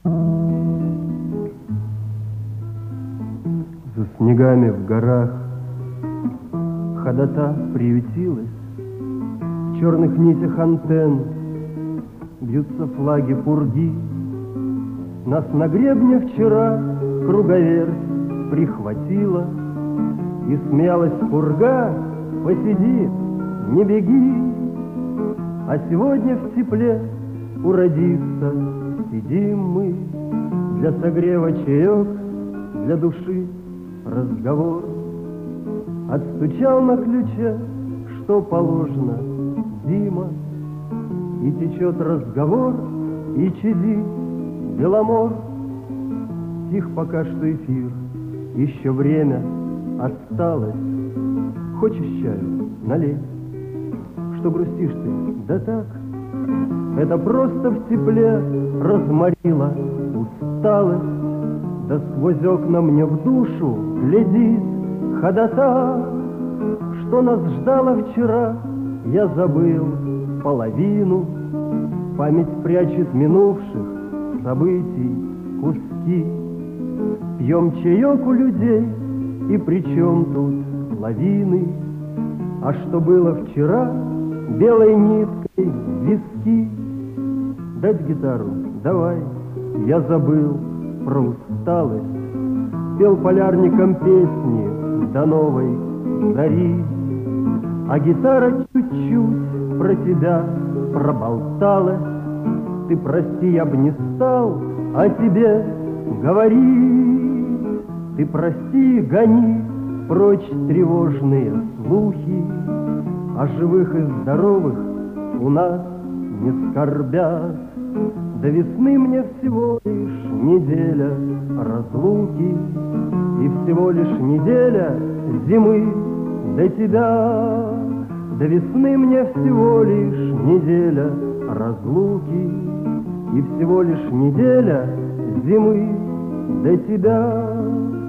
За снегами в горах ходота приютилась, в черных нитях антенн бьются флаги пурги. Нас на гребне вчера круговерть прихватила, и смеялась пурга: посиди, не беги. А сегодня в тепле уродиться сидим мы, для согрева чаек, для души разговор. Отстучал на ключе, что положено, зима, и течет разговор, и чадит Беломор. Тих пока что эфир, еще время осталось. Хочешь чаю? Налей. Что грустишь ты? Да так, это просто в тепле разморила усталость. Да сквозь окна мне в душу глядит ходота. Что нас ждало вчера, я забыл половину. Память прячет минувших событий куски. Пьем чаек у людей, и при чем тут лавины? А что было вчера, белой ниткой в виски. Дать гитару? Давай. Я забыл про усталость. Пел полярникам песни до новой зари. А гитара чуть-чуть про тебя проболталась. Ты прости, я б не стал о тебе говорить. Ты прости, гони прочь тревожные слухи. О живых и здоровых у нас не скорбят. До весны мне всего лишь неделя разлуки, и всего лишь неделя зимы до тебя. До весны мне всего лишь неделя разлуки, и всего лишь неделя зимы до тебя.